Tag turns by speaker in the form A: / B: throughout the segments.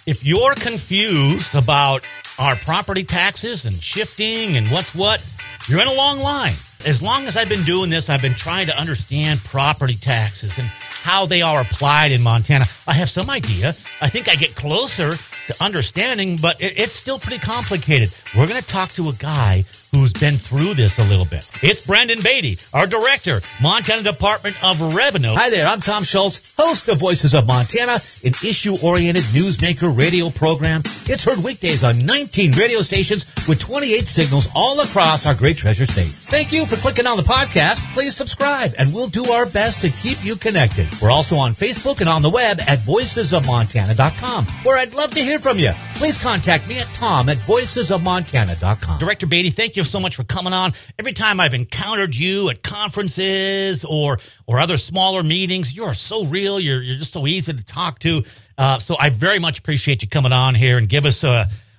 A: If you're confused about our property taxes and shifting and what's what, you're in a long line. As long as I've been doing this, I've been trying to understand property taxes and how they are applied in Montana. I have some idea. I think I get closer to understanding, but it's still pretty complicated. We're going to talk to a guy who's been through this a little bit. It's Brendan Beatty, our director, Montana Department of Revenue. Hi there, I'm Tom Schultz, host of Voices of Montana, an issue-oriented newsmaker radio program. It's heard weekdays on 19 radio stations with 28 signals all across our great treasure state. Thank you for clicking on the podcast. Please subscribe, and we'll do our best to keep you connected. We're also on Facebook and on the web at voicesofmontana.com, where I'd love to hear from you. Please contact me at tom@voicesofmontana.com. Director Beatty, thank you so much for coming on. Every time I've encountered you at conferences or other smaller meetings, you are so real. You're just so easy to talk to. So I very much appreciate you coming on here and give us,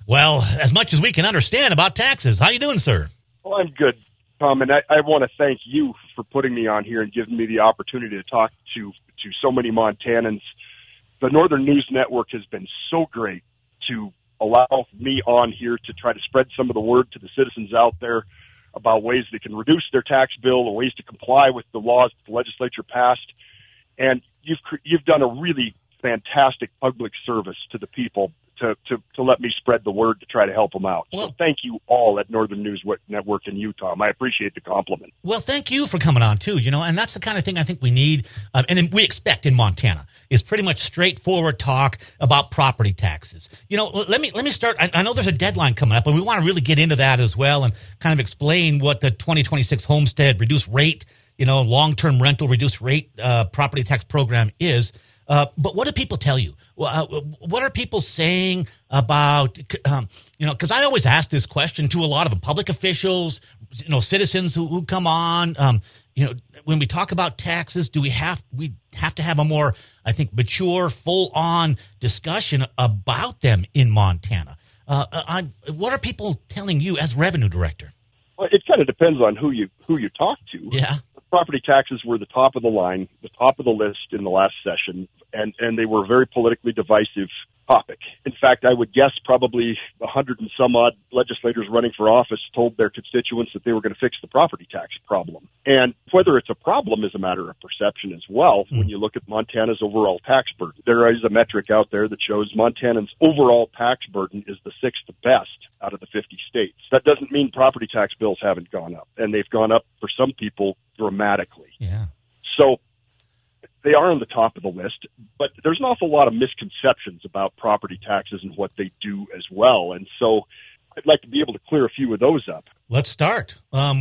A: as much as we can understand about taxes. How you doing, sir?
B: Well, I'm good, Tom, and I want to thank you for putting me on here and giving me the opportunity to talk to so many Montanans. The Northern News Network has been so great to allow me on here to try to spread some of the word to the citizens out there about ways they can reduce their tax bill and ways to comply with the laws the legislature passed. And you've done a really fantastic public service to the people to let me spread the word to try to help them out.
A: Well,
B: so thank you all at Northern News Network and you, Tom. I appreciate the compliment.
A: Well, thank you for coming on, too, and that's the kind of thing I think we need and we expect in Montana is pretty much straightforward talk about property taxes. Let me start. I know there's a deadline coming up, and we want to really get into that as well and kind of explain what the 2026 homestead reduced rate, long-term rental reduced rate property tax program is. But what do people tell you? What are people saying about, because I always ask this question to a lot of them, public officials, citizens who come on, when we talk about taxes, we have to have a more, I think, mature, full-on discussion about them in Montana. What are people telling you as revenue director?
B: Well, it kind of depends on who you talk to.
A: Yeah.
B: Property taxes were the top of the line, the top of the list in the last session, and they were a very politically divisive topic. In fact, I would guess probably 100 and some odd legislators running for office told their constituents that they were going to fix the property tax problem. And whether it's a problem is a matter of perception as well. When you look at Montana's overall tax burden, there is a metric out there that shows Montanans' overall tax burden is the sixth best out of the 50 states. That doesn't mean property tax bills haven't gone up, and they've gone up for some people dramatically.
A: Yeah.
B: So they are on the top of the list, but there's an awful lot of misconceptions about property taxes and what they do as well. And so I'd like to be able to clear a few of those up.
A: Let's start. Go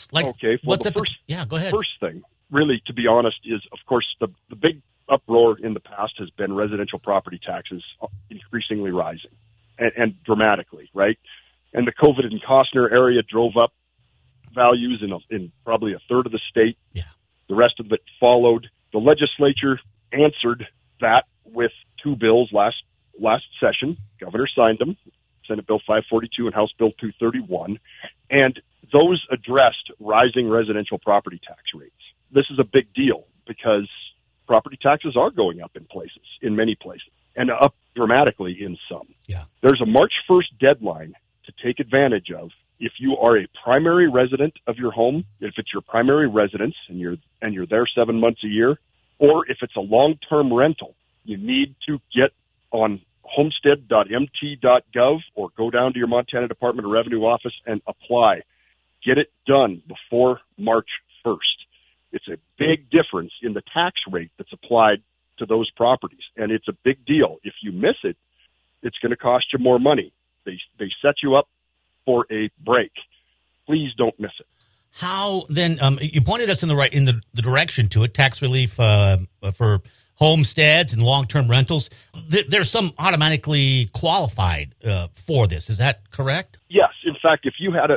A: ahead.
B: First thing, really, to be honest, is, of course, the big uproar in the past has been residential property taxes increasingly rising and dramatically, right? And the COVID and Costner area drove up values in probably a third of the state.
A: Yeah.
B: The rest of it followed. The legislature answered that with two bills last session. Governor signed them, Senate Bill 542 and House Bill 231, and those addressed rising residential property tax rates. This is a big deal because property taxes are going up in many places, and up dramatically in some.
A: Yeah.
B: There's a March 1st deadline to take advantage of. If you are a primary resident of your home, if it's your primary residence and you're there 7 months a year, or if it's a long-term rental, you need to get on homestead.mt.gov or go down to your Montana Department of Revenue office and apply. Get it done before March 1st. It's a big difference in the tax rate that's applied to those properties, and it's a big deal. If you miss it, it's going to cost you more money. They set you up for a break. Please don't miss it.
A: How then? You pointed us in the direction to it. Tax relief for homesteads and long-term rentals. There's some automatically qualified for this. Is that correct?
B: Yes. In fact, if you have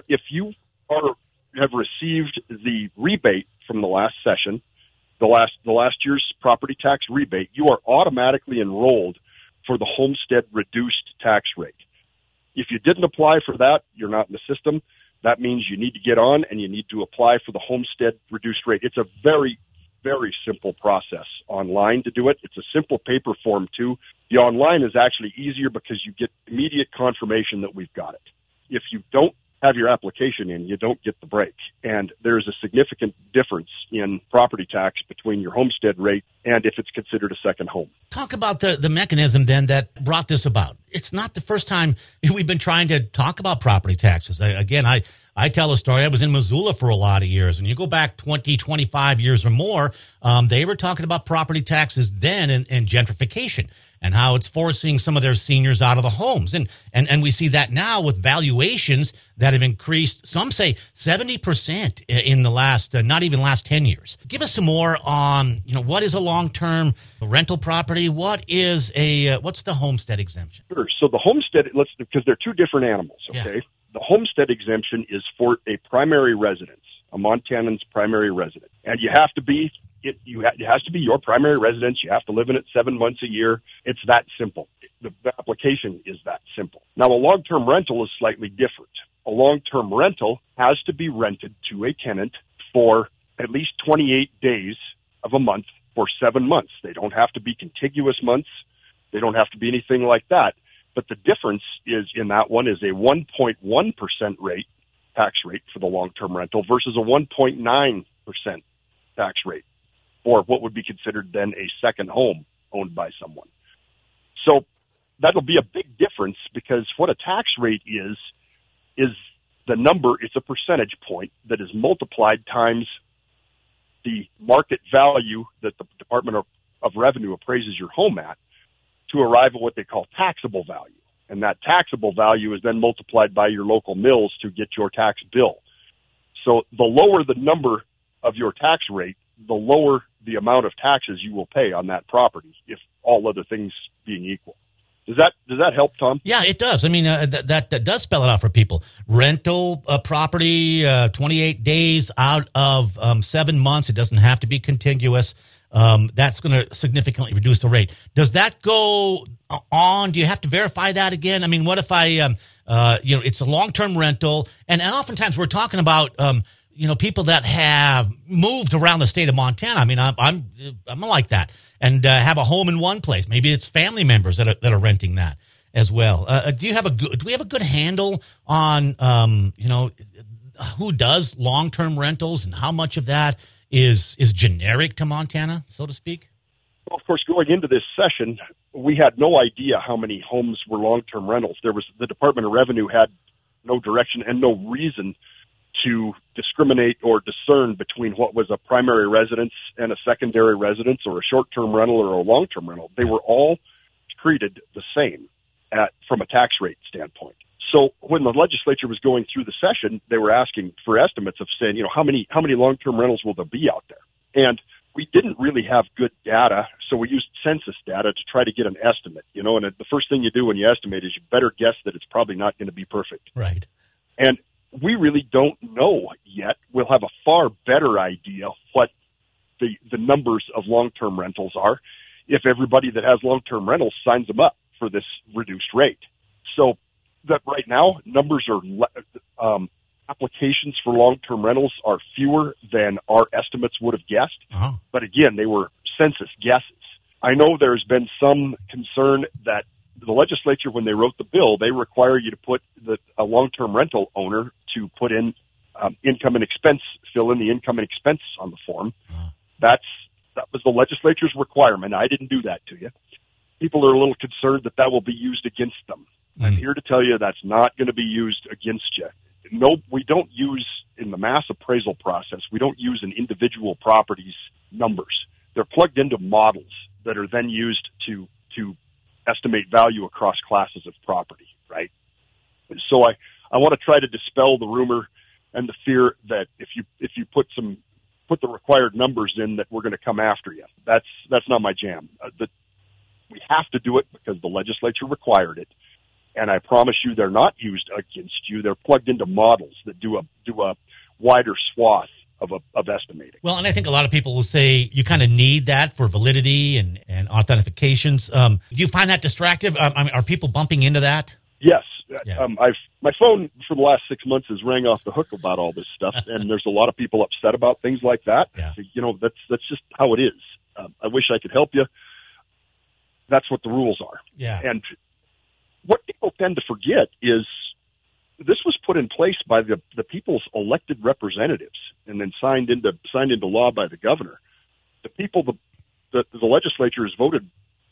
B: received the rebate from the last session, the last year's property tax rebate, you are automatically enrolled for the homestead reduced tax rate. If you didn't apply for that, you're not in the system. That means you need to get on and you need to apply for the homestead reduced rate. It's a very, very simple process online to do it. It's a simple paper form too. The online is actually easier because you get immediate confirmation that we've got it. If you don't have your application in, you don't get the break. And there's a significant difference in property tax between your homestead rate and if it's considered a second home.
A: Talk about the mechanism then that brought this about. It's not the first time we've been trying to talk about property taxes. I tell a story. I was in Missoula for a lot of years, and you go back 20, 25 years or more, they were talking about property taxes then and gentrification and how it's forcing some of their seniors out of the homes. And we see that now with valuations that have increased, some say 70% in the last, not even last 10 years. Give us some more on, what is a long-term rental property? What's the homestead exemption?
B: Sure. So the homestead, because they're two different animals, okay? Yeah. The homestead exemption is for a primary residence, a Montanan's primary residence. And you have to be, it has to be your primary residence. You have to live in it 7 months a year. It's that simple. The application is that simple. Now, a long-term rental is slightly different. A long-term rental has to be rented to a tenant for at least 28 days of a month for 7 months. They don't have to be contiguous months. They don't have to be anything like that. But the difference is in that one is a 1.1% tax rate for the long-term rental versus a 1.9% tax rate for what would be considered then a second home owned by someone. So that'll be a big difference because what a tax rate is the number, it's a percentage point that is multiplied times the market value that the Department of Revenue appraises your home at to arrive at what they call taxable value. And that taxable value is then multiplied by your local mills to get your tax bill. So the lower the number of your tax rate, the lower the amount of taxes you will pay on that property, if all other things being equal. Does that help, Tom?
A: Yeah, it does. I mean, that does spell it out for people. Rental property, 28 days out of 7 months. It doesn't have to be contiguous. That's going to significantly reduce the rate. Does that go on? Do you have to verify that again? I mean, what if it's a long-term rental, and oftentimes we're talking about, people that have moved around the state of Montana. I mean, I'm like that, and have a home in one place. Maybe it's family members that are renting that as well. Do we have a good handle on, who does long-term rentals and how much of that is generic to Montana, so to speak?
B: Well, of course, going into this session, we had no idea how many homes were long-term rentals. The Department of Revenue had no direction and no reason to discriminate or discern between what was a primary residence and a secondary residence or a short-term rental or a long-term rental. They were all treated the same from a tax rate standpoint. So when the legislature was going through the session, they were asking for estimates of saying, how many long-term rentals will there be out there? And we didn't really have good data, so we used census data to try to get an estimate, and the first thing you do when you estimate is you better guess that it's probably not going to be perfect.
A: Right.
B: And we really don't know yet. We'll have a far better idea what the numbers of long-term rentals are if everybody that has long-term rentals signs them up for this reduced rate. So that right now, numbers are applications for long-term rentals are fewer than our estimates would have guessed. Uh-huh. But again, they were census guesses. I know there's been some concern that the legislature, when they wrote the bill, they require you to put a long-term rental owner to put in income and expense, fill in the income and expense on the form. Uh-huh. That was the legislature's requirement. I didn't do that to you. People are a little concerned that will be used against them. I'm here to tell you that's not going to be used against you. No, we don't use, in the mass appraisal process, we don't use an individual property's numbers. They're plugged into models that are then used to estimate value across classes of property, right? So I want to try to dispel the rumor and the fear that if you put the required numbers in that we're going to come after you. That's not my jam. We have to do it because the legislature required it. And I promise you they're not used against you. They're plugged into models that do a wider swath of estimating.
A: Well, and I think a lot of people will say you kind of need that for validity and authentications. Do you find that distractive? Are people bumping into that?
B: Yes.
A: Yeah.
B: My phone for the last 6 months has rang off the hook about all this stuff, and there's a lot of people upset about things like that.
A: Yeah.
B: That's just how it is. I wish I could help you. That's what the rules are.
A: Yeah.
B: And what people tend to forget is this was put in place by the people's elected representatives and then signed into law by the governor. The people, the legislature is voted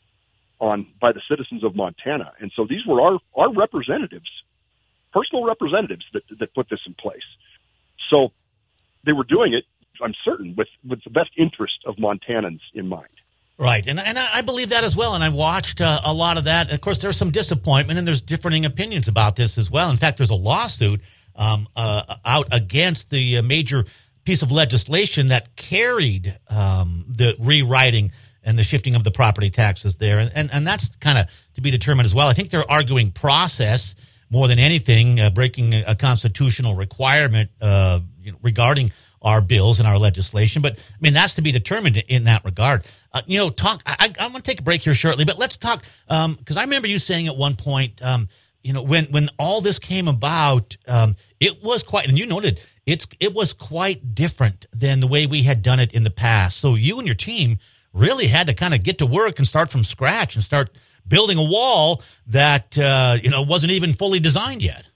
B: on by the citizens of Montana. And so these were our representatives, personal representatives that put this in place. So they were doing it, I'm certain, with the best interest of Montanans in mind.
A: Right, and I believe that as well, and I watched a lot of that. Of course, there's some disappointment, and there's differing opinions about this as well. In fact, there's a lawsuit out against the major piece of legislation that carried the rewriting and the shifting of the property taxes there, and that's kind of to be determined as well. I think they're arguing process more than anything, breaking a constitutional requirement regarding our bills and our legislation. But, I mean, that's to be determined in that regard. I want to take a break here shortly, but let's talk, because I remember you saying at one point, when all this came about, it was quite, and you noted, it was quite different than the way we had done it in the past. So you and your team really had to kind of get to work and start from scratch and start building a wall that, wasn't even fully designed yet.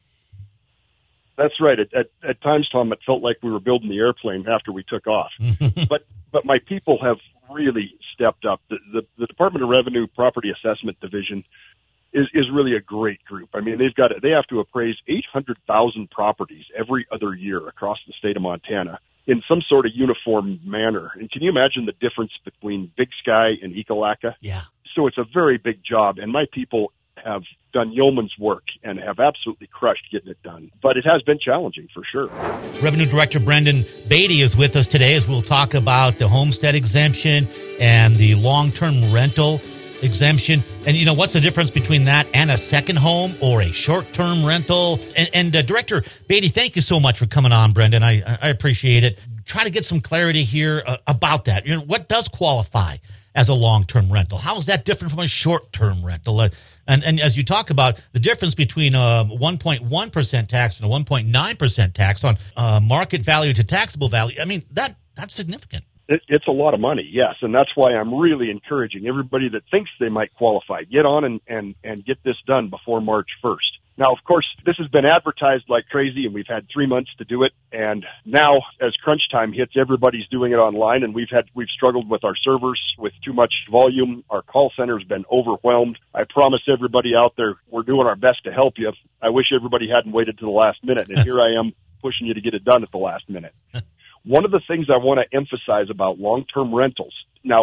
B: That's right. At times, Tom, it felt like we were building the airplane after we took off. But my people have really stepped up. The Department of Revenue Property Assessment Division is really a great group. I mean, they have to appraise 800,000 properties every other year across the state of Montana in some sort of uniform manner. And can you imagine the difference between Big Sky and Ekalaka?
A: Yeah.
B: So it's a very big job, and my people have done yeoman's work and have absolutely crushed getting it done. But it has been challenging for sure.
A: Revenue Director Brendan Beatty is with us today as we'll talk about the homestead exemption and the long-term rental exemption. And, what's the difference between that and a second home or a short-term rental? And Director Beatty, thank you so much for coming on, Brendan. I appreciate it. Try to get some clarity here about that. What does qualify as a long-term rental? How is that different from a short-term rental? And as you talk about the difference between a 1.1% tax and a 1.9% tax on market value to taxable value, I mean, that's significant.
B: It's a lot of money, yes, and that's why I'm really encouraging everybody that thinks they might qualify, get on and get this done before March 1st. Now, of course, this has been advertised like crazy, and we've had 3 months to do it. And now, as crunch time hits, everybody's doing it online, and we've struggled with our servers with too much volume. Our call center's been overwhelmed. I promise everybody out there, we're doing our best to help you. I wish everybody hadn't waited to the last minute, and here I am pushing you to get it done at the last minute. One of the things I want to emphasize about long-term rentals. Now,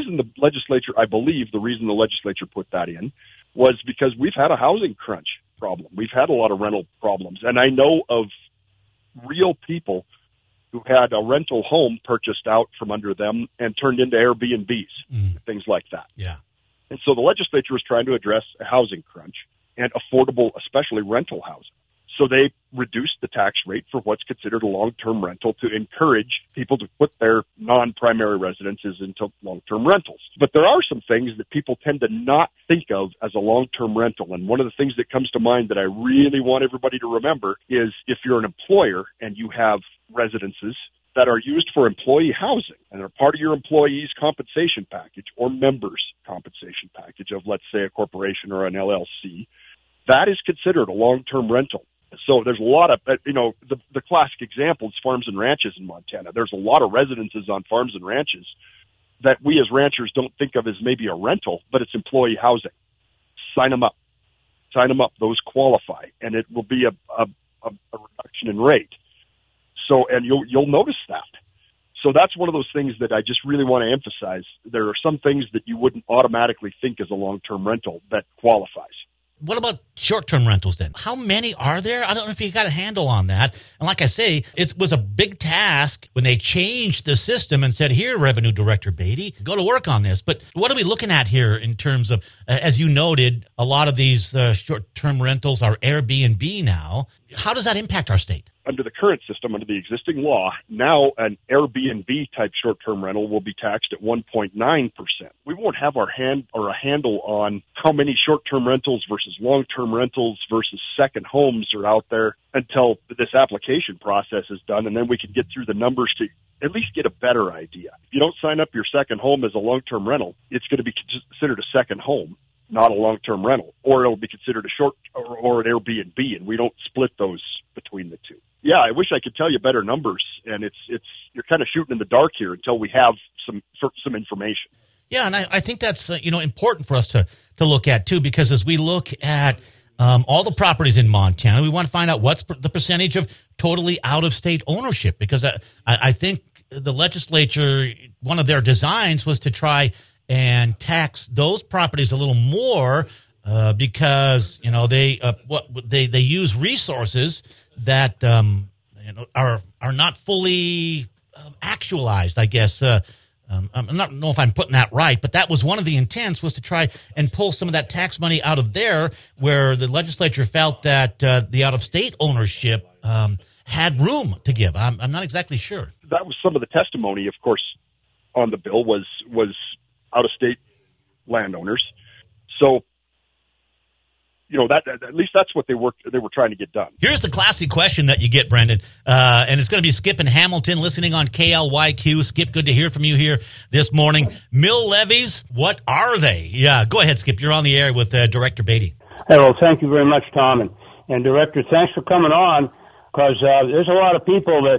B: I believe the reason the legislature put that in was because we've had a housing crunch problem. We've had a lot of rental problems. And I know of real people who had a rental home purchased out from under them and turned into Airbnbs, things like that.
A: Yeah.
B: And so the legislature was trying to address a housing crunch and affordable, especially rental housing. So they reduced the tax rate for what's considered a long-term rental to encourage people to put their non-primary residences into long-term rentals. But there are some things that people tend to not think of as a long-term rental. And one of the things that comes to mind that I really want everybody to remember is if you're an employer and you have residences that are used for employee housing and are part of your employee's compensation package or members' compensation package of, let's say, a corporation or an LLC, that is considered a long-term rental. So there's a lot of, the classic example is farms and ranches in Montana. There's a lot of residences on farms and ranches that we as ranchers don't think of as maybe a rental, but it's employee housing. Sign them up. Those qualify, and it will be a reduction in rate. So, and you'll notice that. So that's one of those things that I just really want to emphasize. There are some things that you wouldn't automatically think as a long-term rental that qualifies.
A: What about short-term rentals then? How many are there? I don't know if you got a handle on that. And like I say, it was a big task when they changed the system and said, here, Revenue Director Beatty, go to work on this. But what are we looking at here in terms of, as you noted, a lot of these short-term rentals are Airbnb now. How does that impact our state?
B: under the current system, under the existing law, now an Airbnb type short-term rental will be taxed at 1.9%. We won't have a handle on how many short-term rentals versus long-term rentals versus second homes are out there until this application process is done, and then we can get through the numbers to at least get a better idea. If you don't sign up your second home as a long-term rental, it's going to be considered a second home, not a long-term rental, or it'll be considered a short or an Airbnb, and we don't split those between the two. Yeah, I wish I could tell you better numbers, and it's you're kind of shooting in the dark here until we have some information.
A: Yeah, and I think that's important for us to look at too, because as we look at all the properties in Montana, we want to find out what's the percentage of totally out-of-state ownership, because I think the legislature, one of their designs was to try and tax those properties a little more because they use resources that are not fully actualized, I guess. I'm not know if I'm putting that right, but that was one of the intents, was to try and pull some of that tax money out of there, where the legislature felt that the out-of-state ownership had room to give. I'm not exactly sure.
B: That was some of the testimony, of course, on the bill was out-of-state landowners. So, that at least that's what they were trying to get done.
A: Here's the classic question that you get, Brendan, and it's going to be Skip in Hamilton listening on KLYQ. Skip, good to hear from you here this morning. Mill levies, what are they? Yeah, go ahead, Skip. You're on the air with Director Beatty.
C: Hey, well, thank you very much, Tom, and Director, thanks for coming on, because there's a lot of people that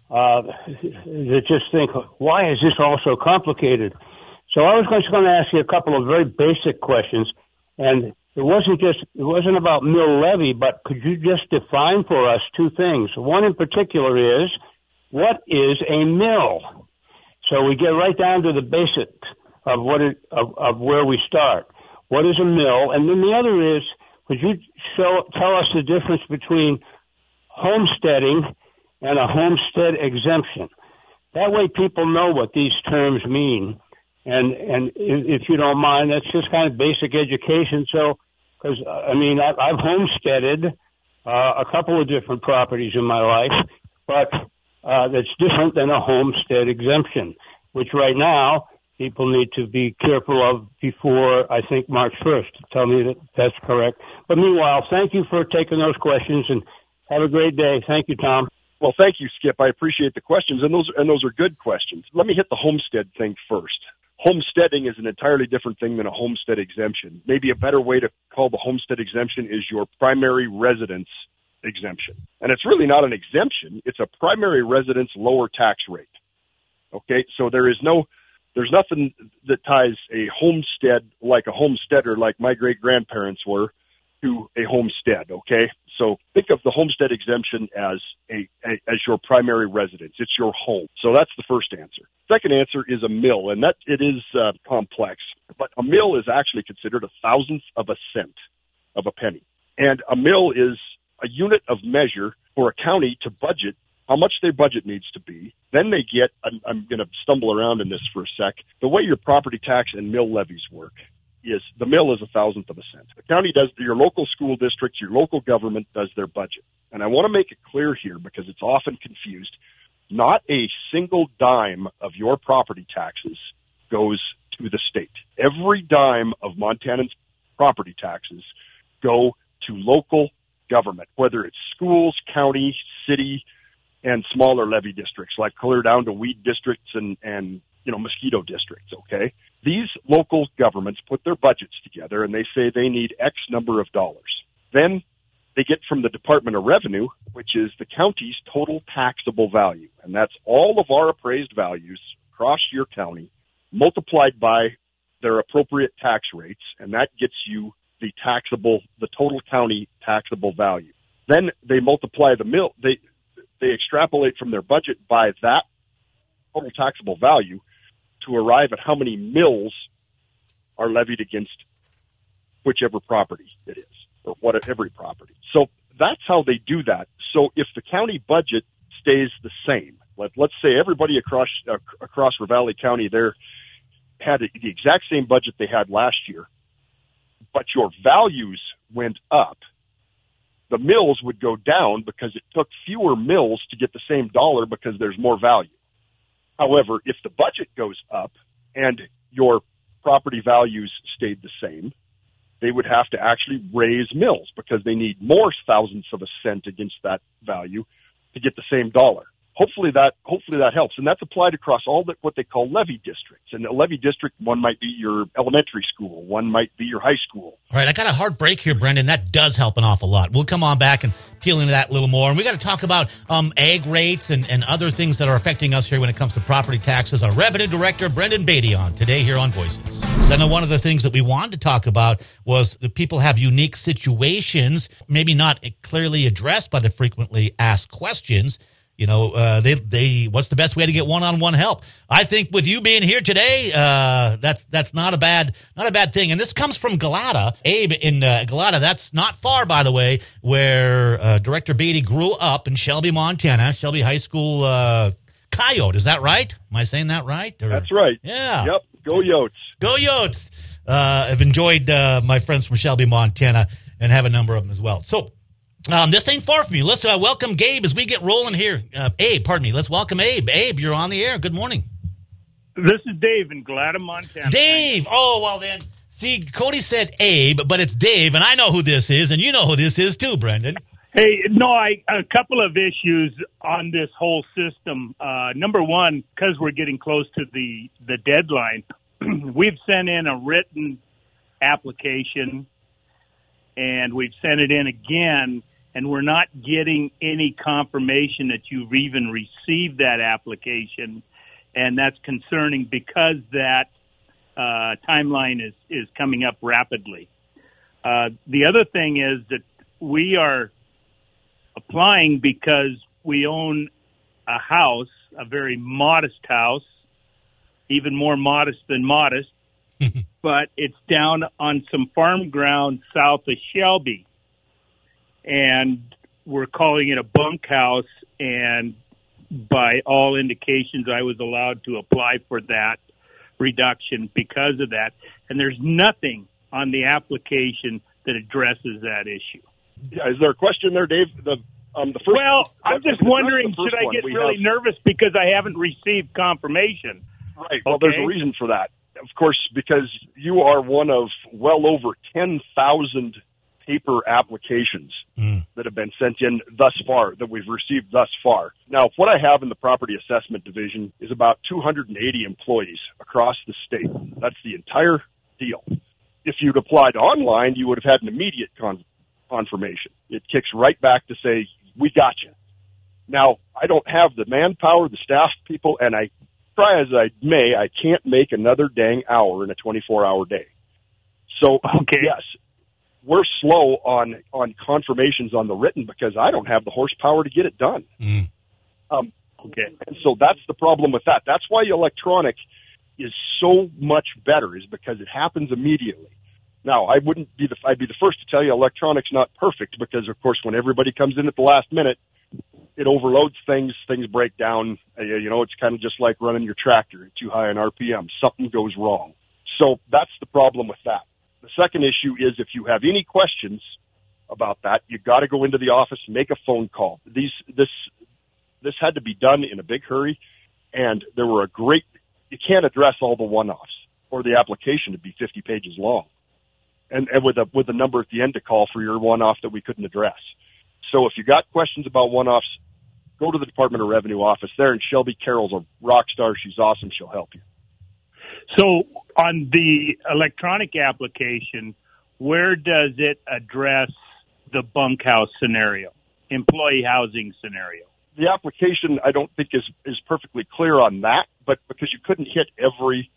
C: just think, why is this all so complicated? So I was just going to ask you a couple of very basic questions, and it wasn't about mill levy, but could you just define for us two things? One in particular is, what is a mill? So we get right down to the basics of of where we start. What is a mill? And then the other is, could you tell us the difference between homesteading and a homestead exemption? That way people know what these terms mean. And if you don't mind, that's just kind of basic education. So, because, I've homesteaded a couple of different properties in my life, but that's different than a homestead exemption, which right now people need to be careful of before, I think, March 1st. Tell me that that's correct. But meanwhile, thank you for taking those questions, and have a great day. Thank you, Tom.
B: Well, thank you, Skip. I appreciate the questions, and those are good questions. Let me hit the homestead thing first. Homesteading is an entirely different thing than a homestead exemption. Maybe a better way to call the homestead exemption is your primary residence exemption. And it's really not an exemption. It's a primary residence lower tax rate. Okay, so there's nothing that ties a homestead, like a homesteader, like my great-grandparents were, to a homestead, okay? So think of the homestead exemption as as your primary residence. It's your home. So that's the first answer. Second answer is a mill, and that it is complex. But a mill is actually considered a thousandth of a cent of a penny. And a mill is a unit of measure for a county to budget how much their budget needs to be. Then they get, I'm going to stumble around in this for a sec, the way your property tax and mill levies work is the mill is a thousandth of a cent. The county does, your local school districts, your local government does their budget. And I want to make it clear here because it's often confused. Not a single dime of your property taxes goes to the state. Every dime of Montanans' property taxes go to local government, whether it's schools, county, city, and smaller levy districts, like clear down to weed districts and mosquito districts, okay? These local governments put their budgets together and they say they need X number of dollars. Then they get from the Department of Revenue, which is the county's total taxable value. And that's all of our appraised values across your county multiplied by their appropriate tax rates. And that gets you the total county taxable value. Then they multiply the mill. They extrapolate from their budget by that total taxable value to arrive at how many mills are levied against whichever property it is, or every property. So that's how they do that. So if the county budget stays the same, let's say everybody across Ravalli County there had the exact same budget they had last year, but your values went up, the mills would go down because it took fewer mills to get the same dollar because there's more value. However, if the budget goes up and your property values stayed the same, they would have to actually raise mills because they need more thousandths of a cent against that value to get the same dollar. Hopefully that helps. And that's applied across all what they call levy districts. And a levy district, one might be your elementary school, one might be your high school.
A: All right, I got a hard break here, Brendan. That does help an awful lot. We'll come on back and peel into that a little more. And we got to talk about ag rates and other things that are affecting us here when it comes to property taxes. Our Revenue Director, Brendan Beatty, on today here on Voices. I know one of the things that we wanted to talk about was that people have unique situations, maybe not clearly addressed by the frequently asked questions. You know, they what's the best way to get one-on-one help? I think with you being here today, that's not a bad thing. And this comes from Galata, Abe in Galata. That's not far, by the way, where Director Beatty grew up in Shelby, Montana, Shelby High School Coyote. Is that right? Am I saying that right? Or,
B: that's right.
A: Yeah.
B: Yep. Go Yotes.
A: Go Yotes. I've enjoyed my friends from Shelby, Montana, and have a number of them as well. So. This ain't far from you. Let's welcome Gabe as we get rolling here. Abe, pardon me. Let's welcome Abe. Abe, you're on the air. Good morning.
D: This is Dave in Galata, Montana.
A: Dave. Oh, well then. See, Cody said Abe, but it's Dave, and I know who this is, and you know who this is too, Brendan.
D: Hey, no, a couple of issues on this whole system. Number one, because we're getting close to the deadline, we've sent in a written application, and we've sent it in again, and we're not getting any confirmation that you've even received that application, and that's concerning because that timeline is coming up rapidly. The other thing is that we are applying because we own a house, a very modest house, even more modest than modest, but it's down on some farm ground south of Shelby. And we're calling it a bunkhouse, and by all indications, I was allowed to apply for that reduction because of that. And there's nothing on the application that addresses that issue.
B: Yeah, is there a question there, Dave? The first.
D: Well, I'm just wondering, should I get really nervous because I haven't received confirmation?
B: Right. Well, there's a reason for that. Of course, because you are one of well over 10,000 paper applications that have been sent in thus far, that we've received thus far. Now, what I have in the Property Assessment Division is about 280 employees across the state. That's the entire deal. If you'd applied online, you would have had an immediate confirmation. It kicks right back to say, we got you. Now, I don't have the manpower, the staff people, and I try as I may, I can't make another dang hour in a 24-hour day. So, yes, we're slow on confirmations on the written because I don't have the horsepower to get it done. And so that's the problem with that. That's why electronic is so much better, is because it happens immediately. Now, I'd be the first to tell you electronic's not perfect because, of course, when everybody comes in at the last minute, it overloads things break down. It's kind of just like running your tractor at too high an RPM. Something goes wrong. So that's the problem with that. The second issue is if you have any questions about that, you got to go into the office, make a phone call. This had to be done in a big hurry, and there were you can't address all the one-offs or the application to be 50 pages long. And with a number at the end to call for your one-off that we couldn't address. So if you got questions about one-offs, go to the Department of Revenue office there in Shelby. Carol's a rock star. She's awesome. She'll help you.
D: So on the electronic application, where does it address the bunkhouse scenario, employee housing scenario?
B: The application, I don't think is perfectly clear on that, but because you couldn't hit every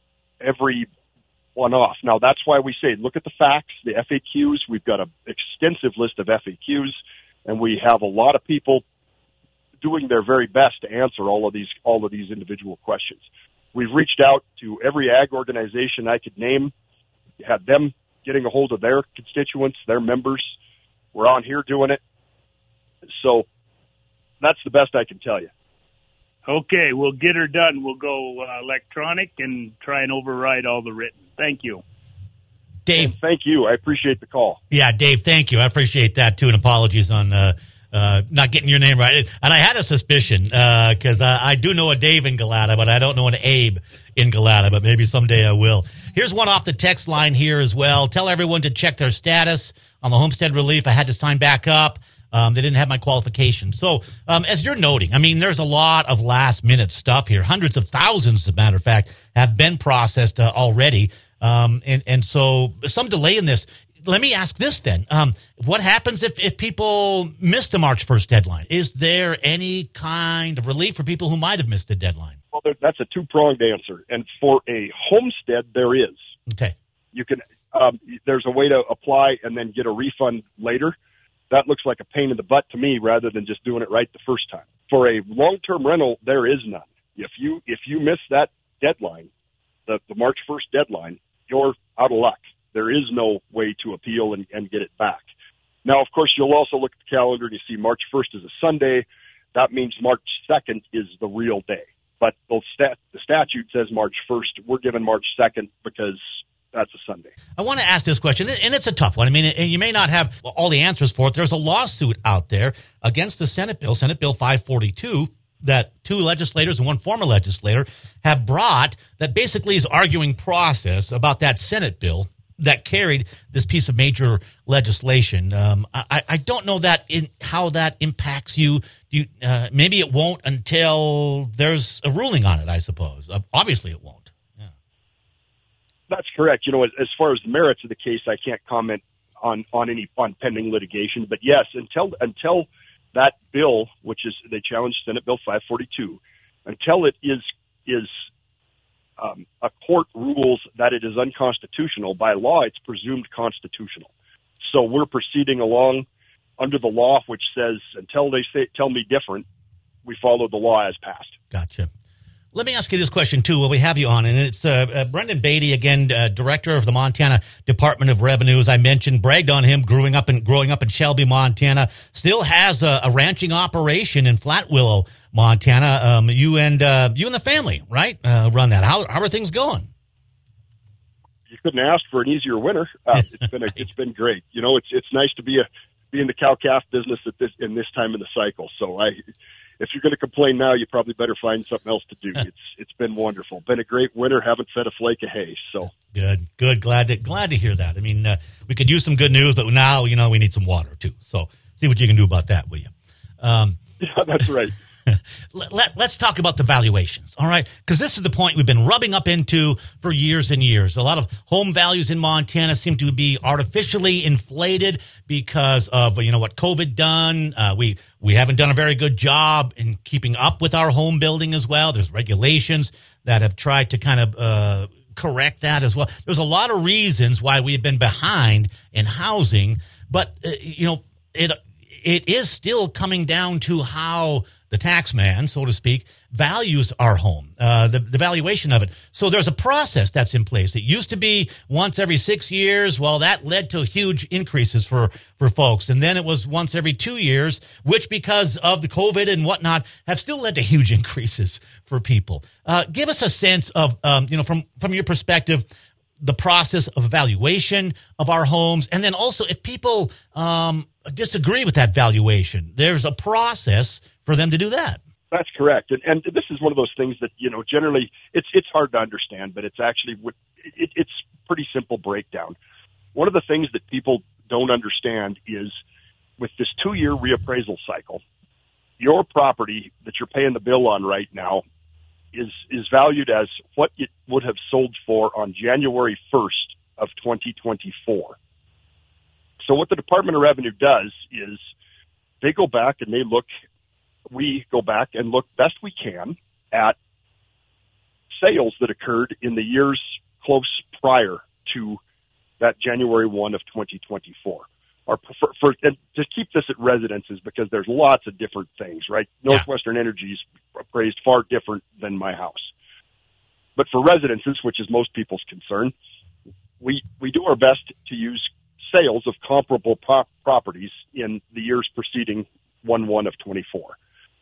B: one off. Now, that's why we say look at the facts, the FAQs. We've got an extensive list of FAQs, and we have a lot of people doing their very best to answer all of these individual questions. We've reached out to every ag organization I could name, had them getting a hold of their constituents, their members. We're on here doing it. So that's the best I can tell you.
D: Okay, we'll get her done. We'll go electronic and try and override all the written. Thank you.
A: Dave.
B: And thank you. I appreciate the call.
A: Yeah, Dave, thank you. I appreciate that, too, and apologies on not getting your name right. And I had a suspicion because I do know a Dave in Galata, but I don't know an Abe in Galata, but maybe someday I will. Here's one off the text line here as well. Tell everyone to check their status on the homestead relief. I had to sign back up. They didn't have my qualifications. So as you're noting, I mean, there's a lot of last-minute stuff here. Hundreds of thousands, as a matter of fact, have been processed already. And so some delay in this. Let me ask this then. What happens if people miss the March 1st deadline? Is there any kind of relief for people who might have missed the deadline?
B: Well, that's a two-pronged answer. And for a homestead, there is.
A: Okay.
B: You can. There's a way to apply and then get a refund later. That looks like a pain in the butt to me rather than just doing it right the first time. For a long-term rental, there is none. If you miss that deadline, the March 1st deadline, you're out of luck. There is no way to appeal and get it back. Now, of course, you'll also look at the calendar and you see March 1st is a Sunday. That means March 2nd is the real day. But the statute says March 1st. We're given March 2nd because that's a Sunday. I
A: want to ask this question, and it's a tough one. I mean, you may not have all the answers for it. There's a lawsuit out there against the Senate Bill 542, that two legislators and one former legislator have brought that basically is arguing process about that Senate bill that carried this piece of major legislation. I don't know how that impacts you. Maybe it won't until there's a ruling on it, I suppose. Obviously it won't. Yeah.
B: That's correct. As far as the merits of the case, I can't comment on pending litigation. But yes, until that bill, which is they challenged Senate Bill 542, until it is a court rules that it is unconstitutional, by law it's presumed constitutional. So we're proceeding along under the law, which says until they tell me different, we follow the law as passed.
A: Gotcha. Let me ask you this question, too, while we have you on, and it's Brendan Beatty, again, director of the Montana Department of Revenue. As I mentioned, bragged on him growing up in Shelby, Montana. Still has a ranching operation in Flat Willow, Montana. You and the family, right, run that. How are things going?
B: You couldn't ask for an easier winter. It's been great. It's nice to be in the cow-calf business in this time of the cycle. So if you're going to complain now, you probably better find something else to do. It's been wonderful. Been a great winter. Haven't fed a flake of hay. So
A: good. Glad to hear that. I mean, we could use some good news, but now we need some water too. So see what you can do about that, will you?
B: Yeah, that's right.
A: Let's talk about the valuations, all right? Because this is the point we've been rubbing up into for years and years. A lot of home values in Montana seem to be artificially inflated because of what COVID done. We haven't done a very good job in keeping up with our home building as well. There's regulations that have tried to kind of correct that as well. There's a lot of reasons why we've been behind in housing, but it is still coming down to how the tax man, so to speak, values our home, the valuation of it. So there's a process that's in place. It used to be once every 6 years. Well, that led to huge increases for folks. And then it was once every 2 years, which because of the COVID and whatnot have still led to huge increases for people. Give us a sense of, from your perspective, the process of evaluation of our homes. And then also if people disagree with that valuation, there's a process for them to do that.
B: That's correct. And this is one of those things that, generally it's hard to understand, but it's actually, it's pretty simple breakdown. One of the things that people don't understand is with this 2-year reappraisal cycle, your property that you're paying the bill on right now is valued as what it would have sold for on January 1st of 2024. So what the Department of Revenue does is they go back and we go back and look best we can at sales that occurred in the years close prior to that January 1 of 2024. And to keep this at residences because there's lots of different things, right? Northwestern Energy's appraised far different than my house. But for residences, which is most people's concern, we do our best to use sales of comparable properties in the years preceding 1/1 of 24.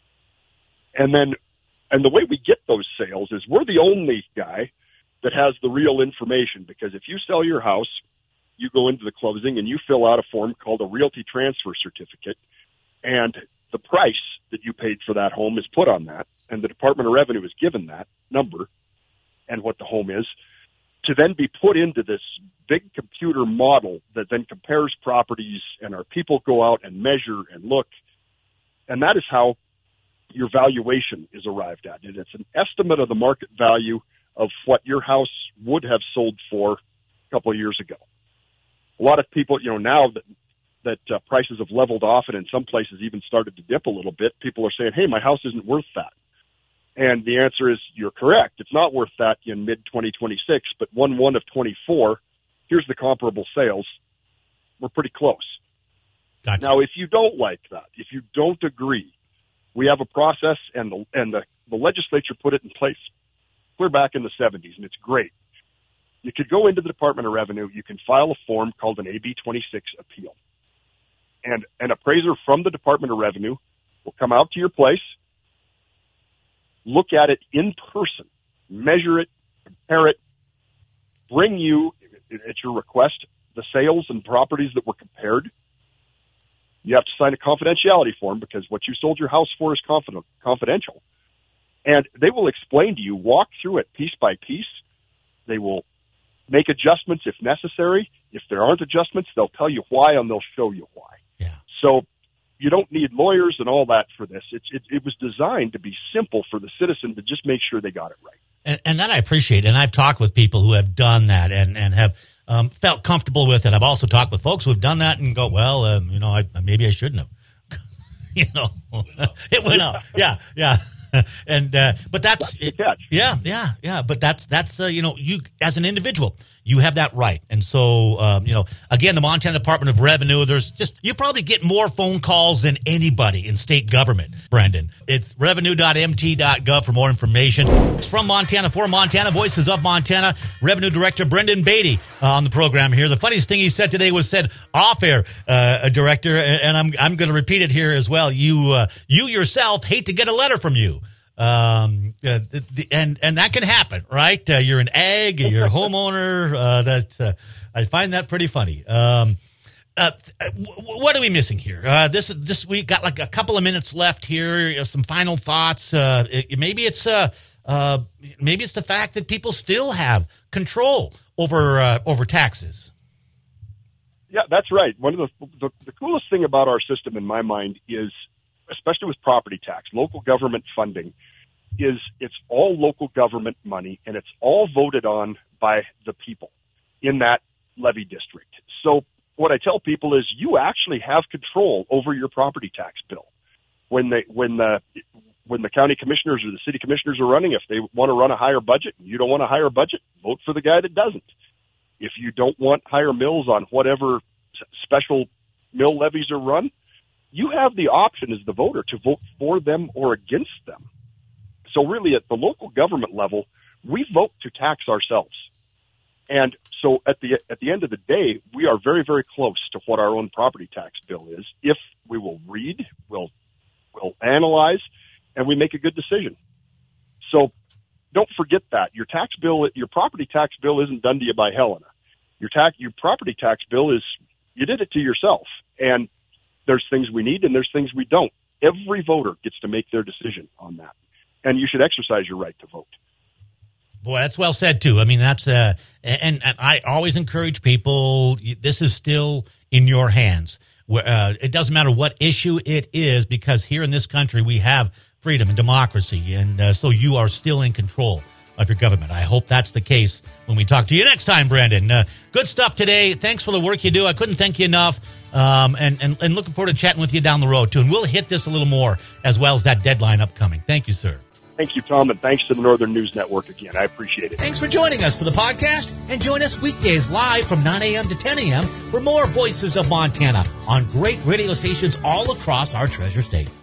B: And the way we get those sales is we're the only guy that has the real information, because if you sell your house you go into the closing and you fill out a form called a realty transfer certificate, and the price that you paid for that home is put on that, and the Department of Revenue is given that number and what the home is, to then be put into this big computer model that then compares properties, and our people go out and measure and look, and that is how your valuation is arrived at. And it's an estimate of the market value of what your house would have sold for a couple of years ago. A lot of people, now that prices have leveled off and in some places even started to dip a little bit, people are saying, hey, my house isn't worth that. And the answer is, you're correct. It's not worth that in mid-2026, but 1/1 of 24, here's the comparable sales. We're pretty close.
A: Gotcha.
B: Now, if you don't like that, if you don't agree, we have a process, and the legislature put it in place clear back in the 70s, and it's great. You could go into the Department of Revenue, you can file a form called an AB 26 appeal. And an appraiser from the Department of Revenue will come out to your place, look at it in person, measure it, compare it, bring you, at your request, the sales and properties that were compared. You have to sign a confidentiality form because what you sold your house for is confidential. And they will explain to you, walk through it piece by piece. They will make adjustments if necessary. If there aren't adjustments, they'll tell you why, and they'll show you why.
A: Yeah.
B: So you don't need lawyers and all that for this. It was designed to be simple for the citizen to just make sure they got it right.
A: And that I appreciate. And I've talked with people who have done that and have felt comfortable with it. I've also talked with folks who have done that and go, well, maybe I shouldn't have. It went up. Yeah. And but that's
B: the catch.
A: Yeah. But that's you as an individual, you have that right. And so again, the Montana Department of Revenue, you probably get more phone calls than anybody in state government, Brendan. It's revenue.mt.gov for more information. It's from Montana for Montana, Voices of Montana, Revenue Director Brendan Beatty on the program here. The funniest thing he said today was said off-air, Director, and I'm going to repeat it here as well. You yourself hate to get a letter from you. And that can happen, right? You're an ag, you're a homeowner. I find that pretty funny. What are we missing here? This we got like a couple of minutes left here. Some final thoughts. Maybe it's the fact that people still have control over taxes.
B: Yeah, that's right. One of the coolest thing about our system, in my mind, is, especially with property tax, local government funding, is it's all local government money, and it's all voted on by the people in that levy district. So what I tell people is, you actually have control over your property tax bill. When the county commissioners or the city commissioners are running, if they want to run a higher budget and you don't want a higher budget, vote for the guy that doesn't. If you don't want higher mills on whatever special mill levies are run, you have the option as the voter to vote for them or against them. So really, at the local government level, we vote to tax ourselves. And so at the end of the day, we are very, very close to what our own property tax bill is, if we will read, we'll analyze, and we make a good decision. So don't forget that. Your tax bill, your property tax bill isn't done to you by Helena. Your property tax bill is, you did it to yourself. And there's things we need and there's things we don't. Every voter gets to make their decision on that. And you should exercise your right to vote.
A: Boy, that's well said, too. I mean, that's and I always encourage people, this is still in your hands. It doesn't matter what issue it is, because here in this country we have freedom and democracy, and so you are still in control of your government. I hope that's the case when we talk to you next time, Brandon. Good stuff today. Thanks for the work you do. I couldn't thank you enough. And looking forward to chatting with you down the road, too. And we'll hit this a little more, as well as that deadline upcoming. Thank you, sir.
B: Thank you, Tom, and thanks to the Northern News Network again. I appreciate it.
A: Thanks for joining us for the podcast, and join us weekdays live from 9 a.m. to 10 a.m. for more Voices of Montana on great radio stations all across our treasure state.